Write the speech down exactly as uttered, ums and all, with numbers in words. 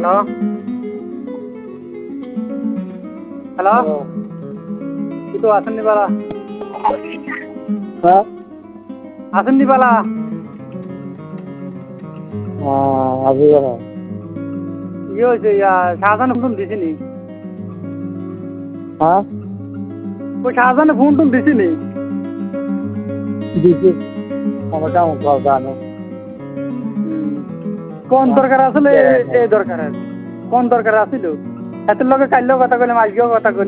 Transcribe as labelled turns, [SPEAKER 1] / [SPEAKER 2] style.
[SPEAKER 1] hello hello তুই তো আসেন নি বালা
[SPEAKER 2] হ্যাঁ
[SPEAKER 1] আসেন নি বালা
[SPEAKER 2] আজি
[SPEAKER 1] ইয়ে হয়েছে ইয়া শাহজাহানে ফোন দিছি নি
[SPEAKER 2] হ্যাঁ
[SPEAKER 1] ওই শাহজাহানে ফোন টোন দিছি নি
[SPEAKER 2] দিছি আমার কেমন জানো
[SPEAKER 1] কোন দরকার আসলে এই দরকার কোন দরকার আসিল এত লোকে কাইলেও কথা কইলাম আজকেও কথা কইলাম